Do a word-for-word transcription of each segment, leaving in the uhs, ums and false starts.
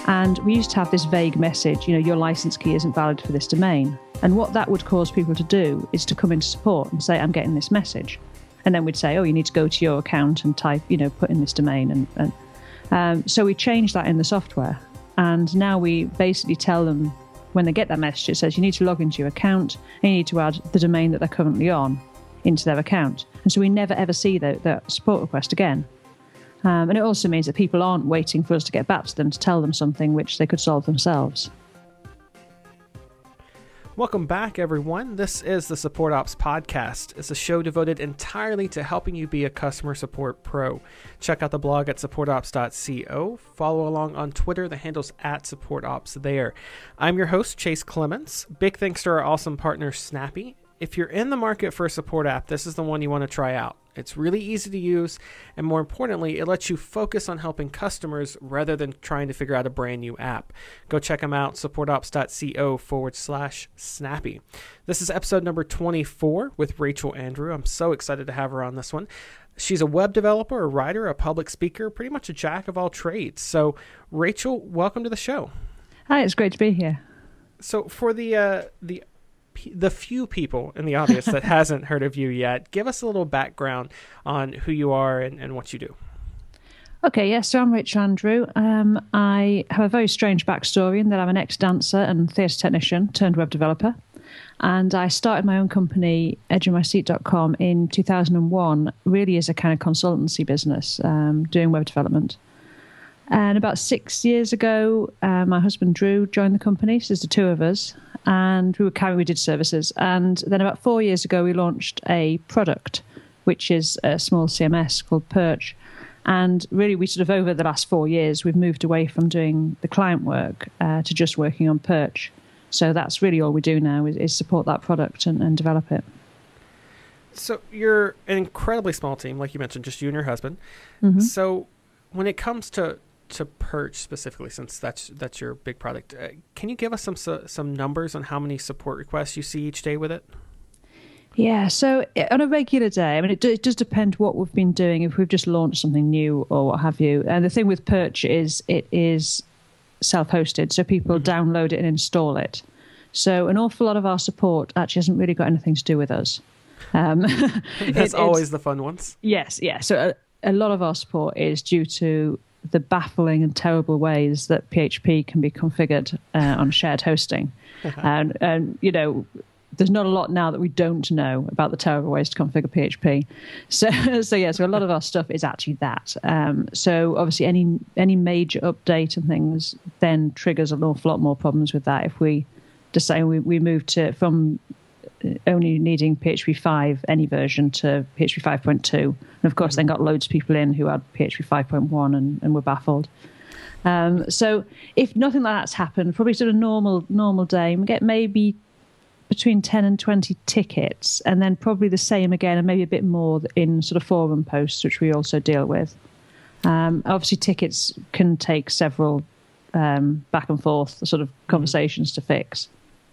And we used to have this vague message, you know, your license key isn't valid for this domain. And what that would cause people to do is to come into support and say, I'm getting this message. And then we'd say, oh, you need to go to your account and type, you know, put in this domain. And, and um, so we changed that in the software. And now we basically tell them when they get that message, it says you need to log into your account and you need to add the domain that they're currently on into their account. And so we never ever see that, that support request again. Um, and it also means that people aren't waiting for us to get back to them to tell them something which they could solve themselves. Welcome back, everyone. This is the Support Ops Podcast. It's a show devoted entirely to helping you be a customer support pro. Check out the blog at support ops dot co. Follow along on Twitter. The handle's at supportops there. I'm your host, Chase Clements. Big thanks to our awesome partner, Snappy. If you're in the market for a support app, this is the one you want to try out. It's really easy to use, and more importantly, it lets you focus on helping customers rather than trying to figure out a brand new app. Go check them out, supportops dot co forward slash snappy. This is episode number twenty-four with Rachel Andrew. I'm so excited to have her on this one. She's a web developer, a writer, a public speaker, pretty much a jack of all trades. So, Rachel, welcome to the show. Hi, it's great to be here. So, for the uh, the the few people in the audience that hasn't heard of you yet, give us a little background on who you are and, and what you do. Okay, yes, so I'm Rachel Andrew. Um, I have a very strange backstory in that I'm an ex-dancer and theatre technician turned web developer. And I started my own company, edge of my seat dot com, in two thousand one, really as a kind of consultancy business, um, doing web development. And about six years ago, uh, my husband Drew joined the company, so there's the two of us. And we were carrying, we did services. And then about four years ago, we launched a product, which is a small C M S called Perch. And really, we sort of, over the last four years, we've moved away from doing the client work uh, to just working on Perch. So that's really all we do now is, is support that product and, and develop it. So you're an incredibly small team, like you mentioned, just you and your husband. Mm-hmm. So when it comes to to Perch specifically, since that's that's your big product, uh, can you give us some so, some numbers on how many support requests you see each day with it? Yeah, so on a regular day, I mean, it, do, it does depend what we've been doing, if we've just launched something new or what have you. And the thing with Perch is it is self-hosted, so people mm-hmm. download it and install it. So an awful lot of our support actually hasn't really got anything to do with us. Um, That's it, always the fun ones. Yes, yeah. So a, a lot of our support is due to the baffling and terrible ways that P H P can be configured uh, on shared hosting. and, and, you know, there's not a lot now that we don't know about the terrible ways to configure P H P. So, so yeah, so a lot of our stuff is actually that. Um, so obviously any any major update and things then triggers an awful lot more problems with that. If we decide we, we move to from only needing P H P five, any version, to P H P five point two. And of course, then got loads of people in who had P H P five point one and, and were baffled. Um, so if nothing like that's happened, probably sort of normal normal day, we get maybe between ten and twenty tickets, and then probably the same again, and maybe a bit more in sort of forum posts, which we also deal with. Um, obviously, tickets can take several um, back and forth sort of conversations mm-hmm. to fix.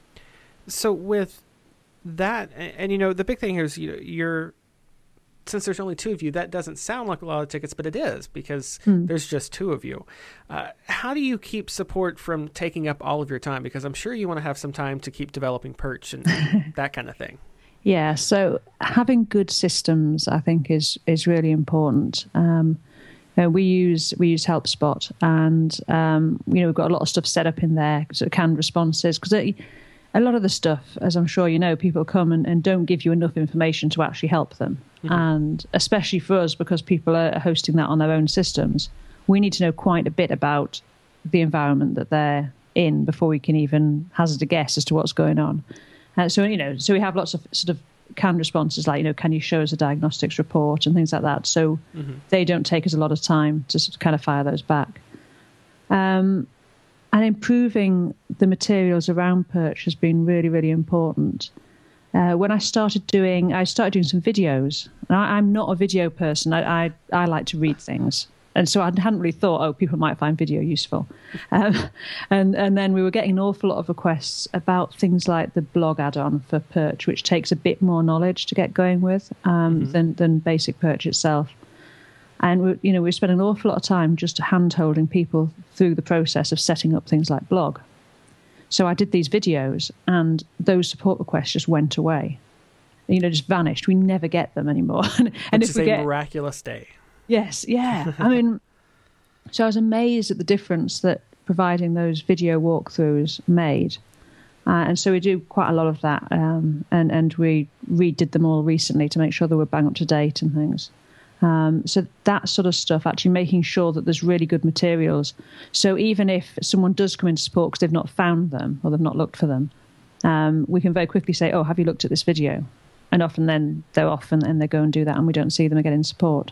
So with that, and, and you know, the big thing here is you know, you're since there's only two of you, that doesn't sound like a lot of tickets, but it is because hmm. there's just two of you. Uh, how do you keep support from taking up all of your time? Because I'm sure you want to have some time to keep developing Perch and that kind of thing. Yeah, so having good systems, I think, is is really important. Um, you know, we use we use HelpSpot, and um, you know we've got a lot of stuff set up in there, sort of canned responses, because a lot of the stuff, as I'm sure you know, people come and, and don't give you enough information to actually help them. Mm-hmm. And especially for us, because people are hosting that on their own systems, we need to know quite a bit about the environment that they're in before we can even hazard a guess as to what's going on. Uh, so, you know, so we have lots of sort of canned responses like, you know, can you show us a diagnostics report and things like that. So mm-hmm. they don't take us a lot of time to sort of kind of fire those back. Um, and improving the materials around Perch has been really, really important. Uh, when I started doing, I started doing some videos. And I, I'm not a video person. I, I I like to read things, and so I hadn't really thought, oh, people might find video useful. Um, and and then we were getting an awful lot of requests about things like the blog add-on for Perch, which takes a bit more knowledge to get going with um, mm-hmm. than than basic Perch itself. And we, you know, we spent an awful lot of time just hand-holding people through the process of setting up things like Blog. So I did these videos, and those support requests just went away. You know, just vanished. We never get them anymore. and Which if is we a get, miraculous day. Yes, yeah. I mean, so I was amazed at the difference that providing those video walkthroughs made. Uh, and so we do quite a lot of that. Um, and, and we redid them all recently to make sure they were bang up to date and things. Um, so that sort of stuff, actually making sure that there's really good materials. So even if someone does come into support because they've not found them or they've not looked for them, um, we can very quickly say, oh, have you looked at this video? And often then they're off and, and they go and do that, and we don't see them again in support.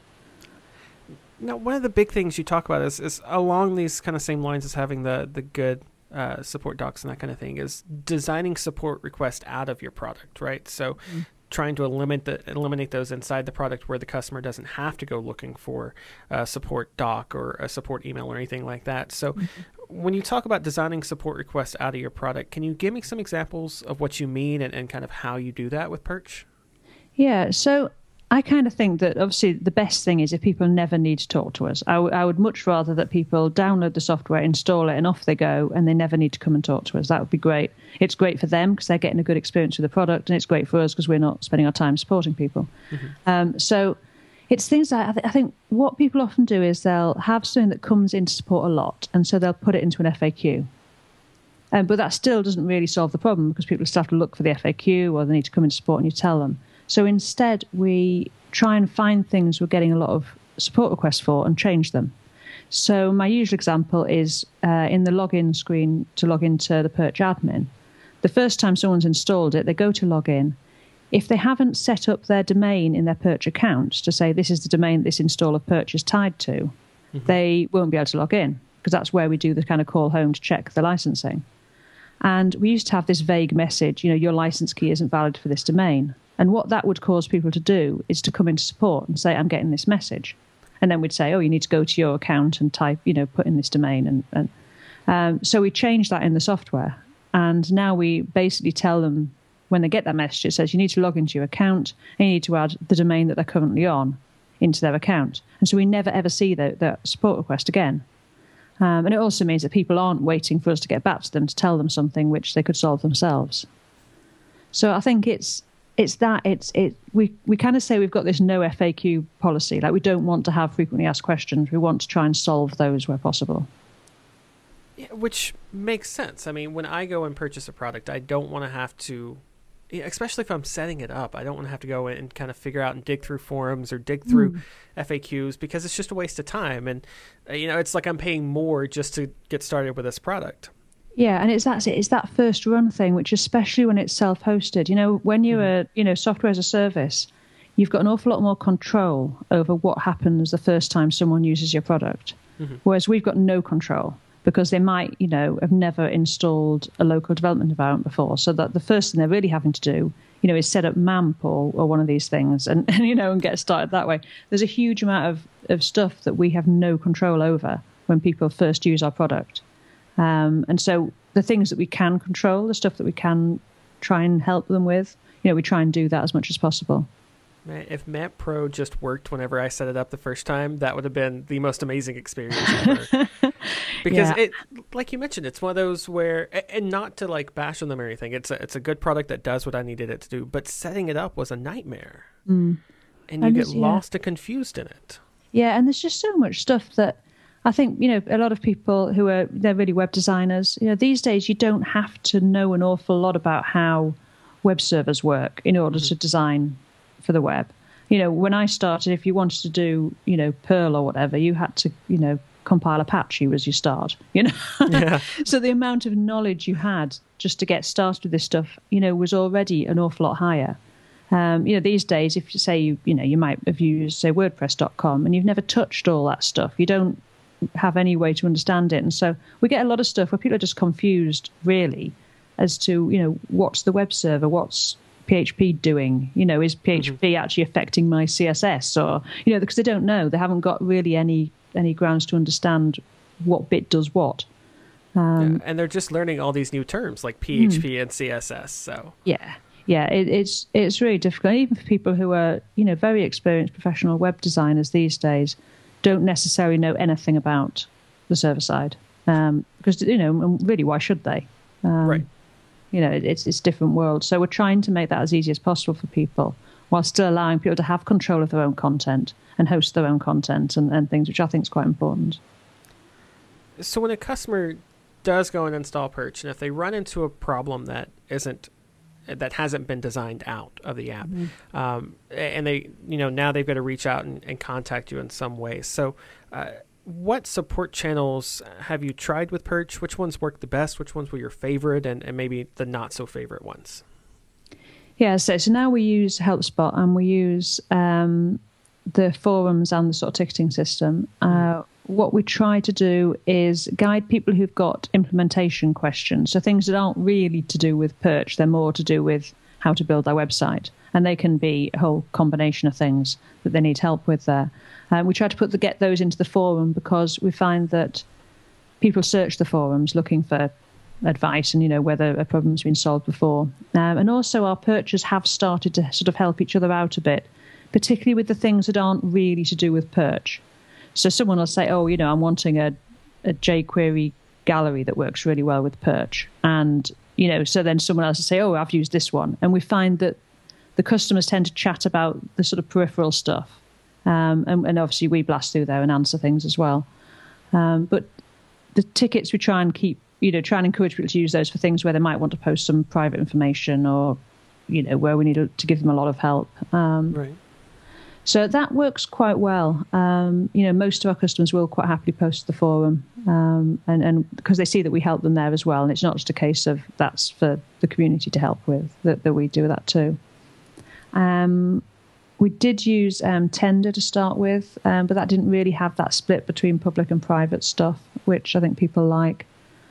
Now, one of the big things you talk about is, is along these kind of same lines as having the, the good uh, support docs and that kind of thing, is designing support requests out of your product, right? So mm-hmm. trying to eliminate the, eliminate those inside the product where the customer doesn't have to go looking for a support doc or a support email or anything like that. So mm-hmm. when you talk about designing support requests out of your product, can you give me some examples of what you mean and, and kind of how you do that with Perch? Yeah, so I kind of think that obviously the best thing is if people never need to talk to us. I, w- I would much rather that people download the software, install it, and off they go, and they never need to come and talk to us. That would be great. It's great for them because they're getting a good experience with the product, and it's great for us because we're not spending our time supporting people. Mm-hmm. Um, so it's things that I, th- I think what people often do is they'll have something that comes into support a lot, and so they'll put it into an F A Q. Um, but that still doesn't really solve the problem because people still have to look for the F A Q or they need to come into support and you tell them. So instead, we try and find things we're getting a lot of support requests for and change them. So my usual example is uh, in the login screen to log into the Perch admin. The first time someone's installed it, they go to log in. If they haven't set up their domain in their Perch account to say this is the domain this install of Perch is tied to, mm-hmm. they won't be able to log in because that's where we do the kind of call home to check the licensing. And we used to have this vague message, you know, your license key isn't valid for this domain. And what that would cause people to do is to come into support and say, I'm getting this message. And then we'd say, oh, you need to go to your account and type, you know, put in this domain. And, and um, so we changed that in the software. And now we basically tell them when they get that message, it says you need to log into your account and you need to add the domain that they're currently on into their account. And so we never, ever see that, that support request again. Um, and it also means that people aren't waiting for us to get back to them to tell them something which they could solve themselves. So I think it's, It's that it's it we, we kind of say we've got this no F A Q policy. Like we don't want to have frequently asked questions. We want to try and solve those where possible. Yeah, which makes sense. I mean, when I go and purchase a product, I don't want to have to, especially if I'm setting it up, I don't want to have to go in and kind of figure out and dig through forums or dig through mm. F A Qs because it's just a waste of time. And, you know, it's like I'm paying more just to get started with this product. Yeah, and it's that it's that first run thing, which especially when it's self-hosted. You know, when you're mm-hmm. a you know software as a service, you've got an awful lot more control over what happens the first time someone uses your product. Mm-hmm. Whereas we've got no control because they might you know have never installed a local development environment before. So that the first thing they're really having to do, you know, is set up MAMP or, or one of these things, and, and you know, and get started that way. There's a huge amount of of stuff that we have no control over when people first use our product. Um, and so the things that we can control, the stuff that we can try and help them with, you know, we try and do that as much as possible. Man, if MAMP Pro just worked whenever I set it up the first time, that would have been the most amazing experience ever. Because yeah. it, like you mentioned, it's one of those where, and not to like bash on them or anything, it's a, it's a good product that does what I needed it to do, but setting it up was a nightmare. Mm. And you and get lost yeah. and confused in it. Yeah, and there's just so much stuff that I think, you know, a lot of people who are, they're really web designers, you know, these days you don't have to know an awful lot about how web servers work in order mm-hmm. to design for the web. You know, when I started, if you wanted to do, you know, Perl or whatever, you had to, you know, compile Apache as you start, you know. Yeah. So the amount of knowledge you had just to get started with this stuff, you know, was already an awful lot higher. Um, you know, these days, if you say, you, you know, you might have used, say, WordPress dot com and you've never touched all that stuff, you don't have any way to understand it. And so we get a lot of stuff where people are just confused really as to, you know, what's the web server, what's P H P doing, you know, is P H P mm-hmm. actually affecting my C S S, or, you know, because they don't know, they haven't got really any any grounds to understand what bit does what. Um, yeah, and they're just learning all these new terms like P H P mm. and C S S. So yeah, yeah, it, it's it's really difficult. Even for people who are, you know, very experienced professional web designers these days, don't necessarily know anything about the server side, um, because, you know, really, why should they? Um, right. You know, it, it's it's a different world. So we're trying to make that as easy as possible for people, while still allowing people to have control of their own content and host their own content and, and things, which I think is quite important. So when a customer does go and install Perch, and if they run into a problem that isn't that hasn't been designed out of the app, mm-hmm. um, and they, you know, now they've got to reach out and, and contact you in some way. So uh, what support channels have you tried with Perch? Which ones worked the best? Which ones were your favorite, and, and maybe the not so favorite ones? Yeah, so, so now we use HelpSpot, and we use um, the forums and the sort of ticketing system. Uh, what we try to do is guide people who've got implementation questions, so things that aren't really to do with Perch, they're more to do with how to build their website, and they can be a whole combination of things that they need help with there. Uh, we try to put the, get those into the forum, because we find that people search the forums looking for advice and, you know, whether a problem's been solved before. Um, and also our Perchers have started to sort of help each other out a bit, particularly with the things that aren't really to do with Perch. So someone will say, oh, you know, I'm wanting a, a jQuery gallery that works really well with Perch. And, you know, so then someone else will say, oh, I've used this one. And we find that the customers tend to chat about the sort of peripheral stuff. Um, and, and obviously we blast through there and answer things as well. Um, but the tickets, we try and keep, you know, try and encourage people to use those for things where they might want to post some private information, or, you know, where we need to give them a lot of help. Um, right. So that works quite well. Um, you know, most of our customers will quite happily post to the forum, um, and, and because they see that we help them there as well. And it's not just a case of that's for the community to help with, that, that we do that too. Um, we did use um, Tender to start with, um, but that didn't really have that split between public and private stuff, which I think people like.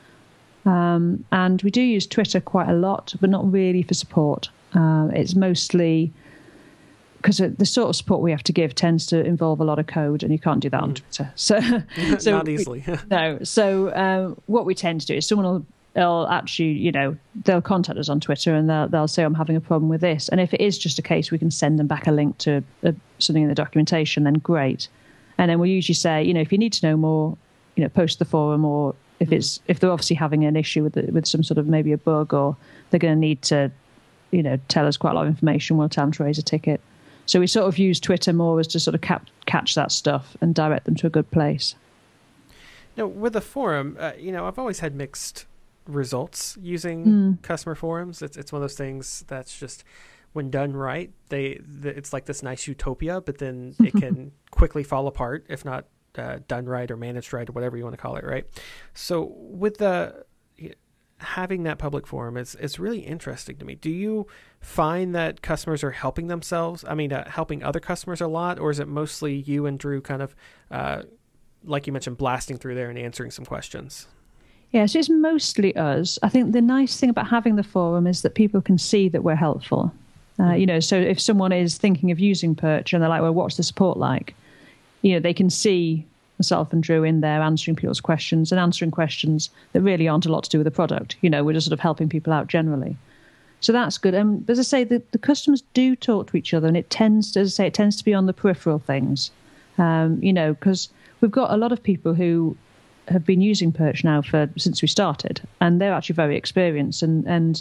Um, and we do use Twitter quite a lot, but not really for support. Uh, it's mostly because the sort of support we have to give tends to involve a lot of code, and you can't do that mm. on Twitter. So, so not easily. we, no. So um, what we tend to do is someone will they'll actually, you know, they'll contact us on Twitter, and they'll they'll say, I'm having a problem with this. And if it is just a case we can send them back a link to a, something in the documentation, then great. And then we'll usually say, you know, if you need to know more, you know, post to the forum, or if it's if they're obviously having an issue with the, with some sort of maybe a bug, or they're going to need to, you know, tell us quite a lot of information, we'll tell them to raise a ticket. So we sort of use Twitter more as to sort of cap- catch that stuff and direct them to a good place. Now, with the forum, uh, you know, I've always had mixed results using mm. customer forums. It's it's one of those things that's just, when done right, they the, it's like this nice utopia, but then it can quickly fall apart if not uh, done right or managed right or whatever you want to call it, right? So with the having that public forum is is really interesting to me. Do you find that customers are helping themselves? I mean, uh, helping other customers a lot, or is it mostly you and Drew kind of, uh, like you mentioned, blasting through there and answering some questions? Yeah, so it's mostly us. I think the nice thing about having the forum is that people can see that we're helpful. Uh, mm-hmm. You know, so if someone is thinking of using Perch and they're like, well, what's the support like? You know, they can see myself and Drew in there answering people's questions and answering questions that really aren't a lot to do with the product. You know, we're just sort of helping people out generally. So that's good. Um, but as I say, the, the customers do talk to each other, and it tends to, as I say, it tends to be on the peripheral things. Um, you know, because we've got a lot of people who have been using Perch now for since we started, and they're actually very experienced, and, and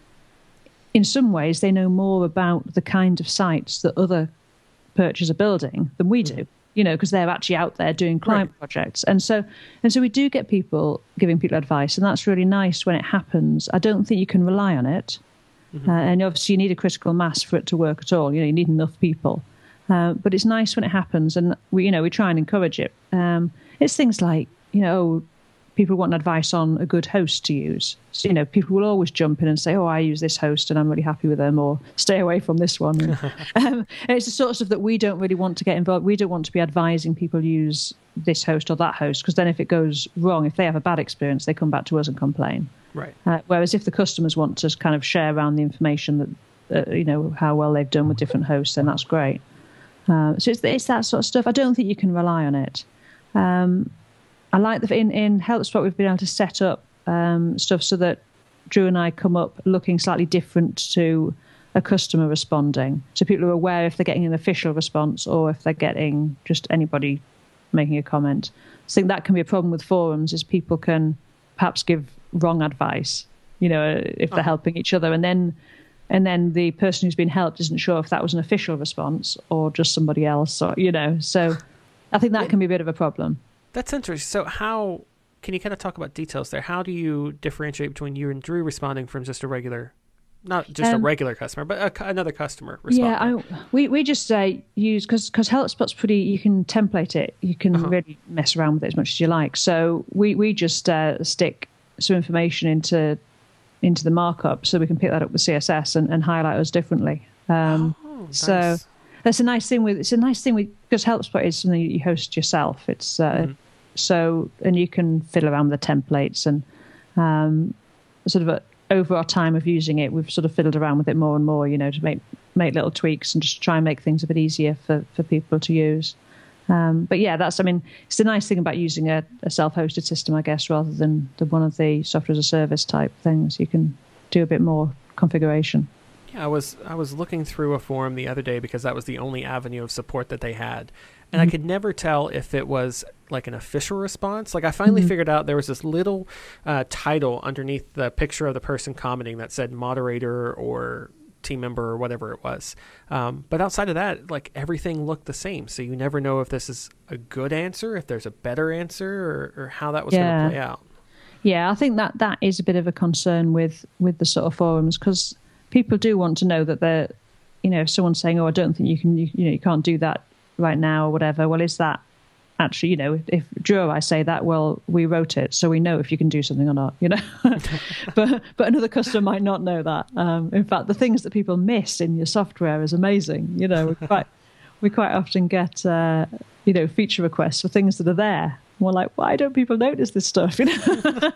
in some ways they know more about the kind of sites that other Perchers are building than we do. You know, because they're actually out there doing client right. projects. And so and so we do get people giving people advice, and that's really nice when it happens. I don't think you can rely on it. Mm-hmm. Uh, and obviously you need a critical mass for it to work at all. You know, you need enough people. Uh, but it's nice when it happens, and we, you know, we try and encourage it. Um, it's things like, you know, people want advice on a good host to use. So, you know, people will always jump in and say, oh, I use this host and I'm really happy with them, or stay away from this one. And, um, and it's the sort of stuff that we don't really want to get involved. We don't want to be advising people use this host or that host, because then if it goes wrong, if they have a bad experience, they come back to us and complain. Right. Uh, whereas if the customers want to kind of share around the information that, uh, you know, how well they've done with different hosts, then that's great. Uh, so it's, it's that sort of stuff. I don't think you can rely on it. Um, I like that in, in HelpSpot we've been able to set up um, stuff so that Drew and I come up looking slightly different to a customer responding. So people are aware if they're getting an official response or if they're getting just anybody making a comment. I think that can be a problem with forums, is people can perhaps give wrong advice, you know, if they're oh. helping each other. And then and then the person who's been helped isn't sure if that was an official response or just somebody else, or, you know. So I think that can be a bit of a problem. That's interesting. So how, can you kind of talk about details there? How do you differentiate between you and Drew responding from just a regular, not just um, a regular customer, but a, another customer responding? Yeah, I, we, we just uh, use, because because HelpSpot's pretty, you can template it. You can uh-huh. really mess around with it as much as you like. So we, we just uh, stick some information into into the markup so we can pick that up with C S S and, and highlight us differently. Um, oh, nice. So that's a nice thing with, it's a nice thing with, because HelpSpot is something you host yourself. It's uh, mm-hmm. so, and you can fiddle around with the templates, and um, sort of a, over our time of using it, we've sort of fiddled around with it more and more, you know, to make, make little tweaks and just try and make things a bit easier for, for people to use. Um, but yeah, that's, I mean, it's the nice thing about using a, a self-hosted system, I guess, rather than the, one of the software as a service type things. You can do a bit more configuration. Yeah, I was I was looking through a forum the other day because that was the only avenue of support that they had. And mm-hmm. I could never tell if it was like an official response. Like I finally mm-hmm. figured out there was this little uh, title underneath the picture of the person commenting that said moderator or team member or whatever it was. Um, but outside of that, like everything looked the same. So you never know if this is a good answer, if there's a better answer, or, or how that was yeah. going to play out. Yeah, I think that that is a bit of a concern with, with the sort of forums, because people do want to know that they're, you know, if someone's saying, oh, I don't think you can, you, you know, you can't do that right now or whatever. Well, is that actually, you know, if, if Drew or I say that, well, we wrote it, so we know if you can do something or not, you know. but but another customer might not know that. Um, in fact, the things that people miss in your software is amazing. You know, we quite we quite often get uh, you know, feature requests for things that are there. We're like, why don't people notice this stuff? You know.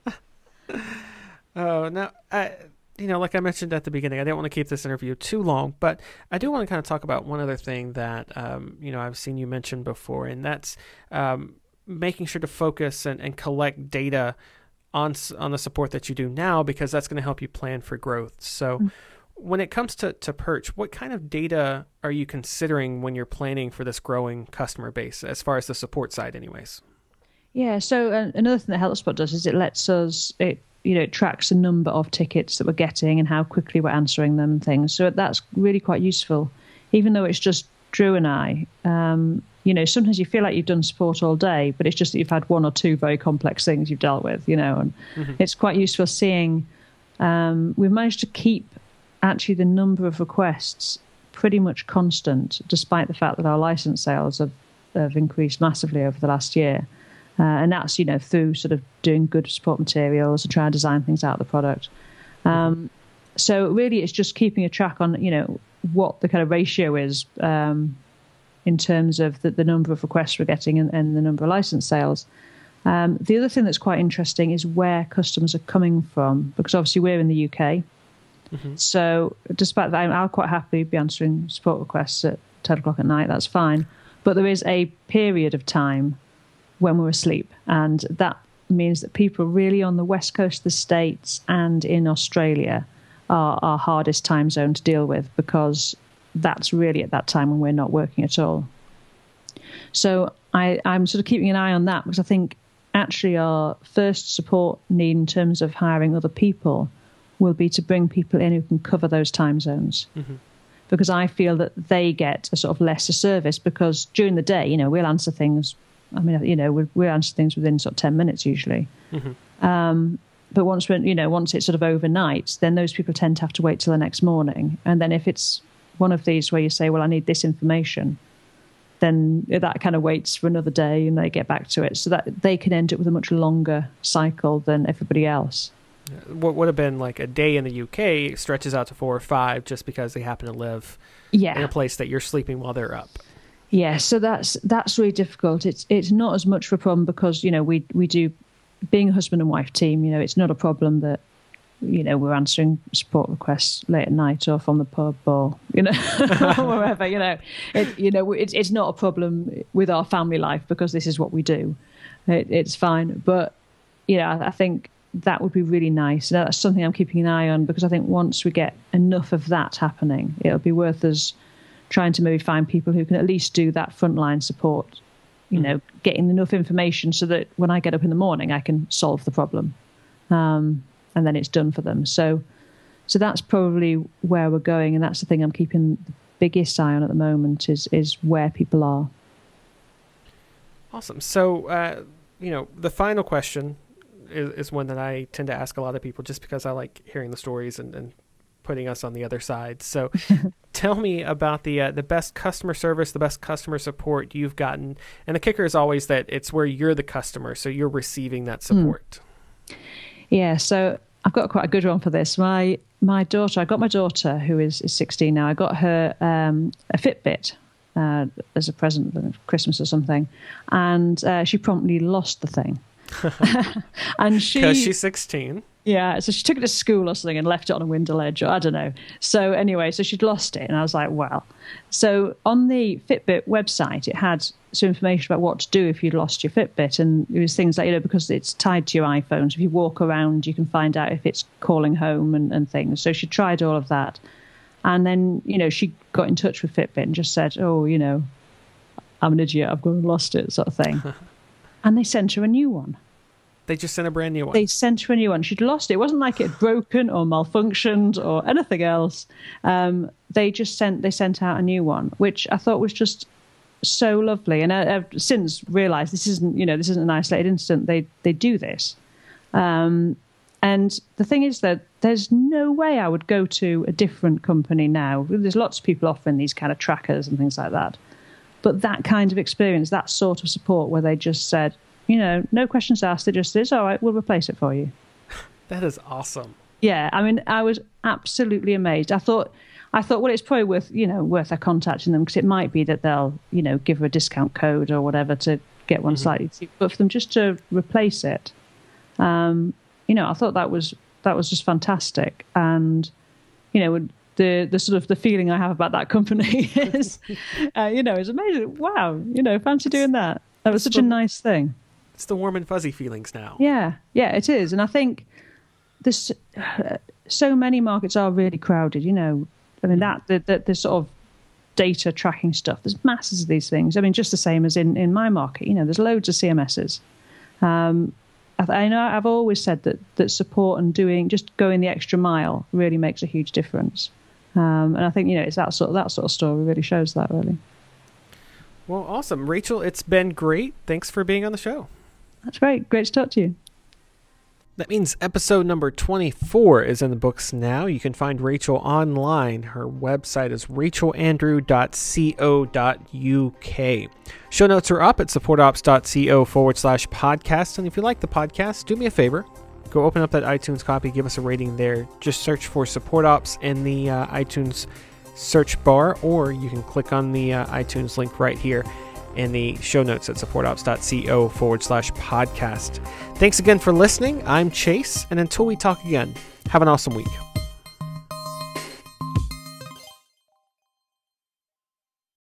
Oh, now I. You know, like I mentioned at the beginning, I didn't want to keep this interview too long, but I do want to kind of talk about one other thing that, um, you know, I've seen you mention before, and that's um, making sure to focus and, and collect data on on the support that you do now, because that's going to help you plan for growth. So mm-hmm. when it comes to, to Perch, what kind of data are you considering when you're planning for this growing customer base, as far as the support side anyways? Yeah, so uh, another thing that HelpSpot does is it lets us, it you know, it tracks the number of tickets that we're getting and how quickly we're answering them and things. So that's really quite useful, even though it's just Drew and I. Um, you know, sometimes you feel like you've done support all day, but it's just that you've had one or two very complex things you've dealt with, you know, and mm-hmm. it's quite useful seeing um, we've managed to keep actually the number of requests pretty much constant, despite the fact that our license sales have, have increased massively over the last year. Uh, and that's, you know, through sort of doing good support materials and trying to design things out of the product. Um, so really it's just keeping a track on, you know, what the kind of ratio is um, in terms of the, the number of requests we're getting and, and the number of license sales. Um, the other thing that's quite interesting is where customers are coming from, because obviously we're in the U K. Mm-hmm. So despite that, I'll quite happily be answering support requests at ten o'clock at night. That's fine. But there is a period of time when we're asleep, and that means that people really on the west coast of the States and in Australia are our hardest time zone to deal with, because that's really at that time when we're not working at all. So I, I'm sort of keeping an eye on that, because I think actually our first support need in terms of hiring other people will be to bring people in who can cover those time zones. Mm-hmm. Because I feel that they get a sort of lesser service, because during the day, you know, we'll answer things. I mean, you know, we we answer things within sort of ten minutes usually. Mm-hmm. Um, but once we're, you know, once it's sort of overnight, then those people tend to have to wait till the next morning. And then if it's one of these where you say, well, I need this information, then that kind of waits for another day and they get back to it. So that they can end up with a much longer cycle than everybody else. What would have been like a day in the U K stretches out to four or five just because they happen to live yeah. in a place that you're sleeping while they're up. Yeah, so that's that's really difficult. It's it's not as much of a problem because, you know, we we do, being a husband and wife team, you know, it's not a problem that, you know, we're answering support requests late at night or from the pub or, you know, wherever, you know. It, you know, it's it's not a problem with our family life because this is what we do. It, it's fine. But, you know, I think that would be really nice. That's something I'm keeping an eye on, because I think once we get enough of that happening, it'll be worth us trying to maybe find people who can at least do that frontline support, you mm-hmm. know, getting enough information so that when I get up in the morning, I can solve the problem. Um, and then it's done for them. So, so that's probably where we're going. And that's the thing I'm keeping the biggest eye on at the moment is, is where people are. Awesome. So, uh, you know, the final question is, is one that I tend to ask a lot of people just because I like hearing the stories and, and putting us on the other side. So tell me about the uh, the best customer service, the best customer support you've gotten. And the kicker is always that it's where you're the customer, so you're receiving that support. Mm. Yeah, so I've got quite a good one for this. My my daughter, I got my daughter, who is, is sixteen now, I got her um, a Fitbit uh, as a present for Christmas or something. And uh, she promptly lost the thing. And she, because she's sixteen. Yeah, so she took it to school or something and left it on a window ledge, or I don't know. So anyway, so she'd lost it, and I was like, well. So on the Fitbit website, it had some information about what to do if you'd lost your Fitbit, and it was things like, you know, because it's tied to your iPhone, so if you walk around, you can find out if it's calling home and, and things. So she tried all of that, and then, you know, she got in touch with Fitbit and just said, oh, you know, I'm an idiot, I've gone and lost it, sort of thing. And they sent her a new one. They just sent a brand new one. They sent her a new one. She'd lost it. It wasn't like it had broken or malfunctioned or anything else. Um, they just sent they sent out a new one, which I thought was just so lovely. And I, I've since realised this isn't you know this isn't an isolated incident. They they do this. Um, and the thing is that there's no way I would go to a different company now. There's lots of people offering these kind of trackers and things like that. But that kind of experience, that sort of support where they just said, you know, no questions asked. They just said, all right, we'll replace it for you. That is awesome. Yeah, I mean, I was absolutely amazed. I thought, I thought, well, it's probably worth, you know, worth her contacting them, because it might be that they'll, you know, give her a discount code or whatever to get one mm-hmm. slightly cheaper. But for them just to replace it, um, you know, I thought that was that was just fantastic. And, you know, the the sort of the feeling I have about that company is, uh, you know, is amazing. Wow, you know, fancy doing that. That was such a nice thing. It's the warm and fuzzy feelings now. Yeah, yeah, it is. And I think this, uh, so many markets are really crowded, you know. I mean, that the, the, the sort of data tracking stuff, there's masses of these things. I mean, just the same as in, in my market, you know, there's loads of C M Ss. Um, I, I know I've always said that, that support and doing, just going the extra mile really makes a huge difference. Um, and I think, you know, it's that sort of, that sort of story really shows that, really. Well, awesome. Rachel, it's been great. Thanks for being on the show. That's great. Great to talk to you. That means episode number twenty-four is in the books now. You can find Rachel online. Her website is rachel andrew dot co dot uk. Show notes are up at supportops.co forward slash podcast. And if you like the podcast, do me a favor. Go open up that iTunes copy. Give us a rating there. Just search for Support Ops in the uh, iTunes search bar, or you can click on the uh, iTunes link right here in the show notes at supportops.co forward slash podcast. Thanks again for listening. I'm Chase, and until we talk again, have an awesome week.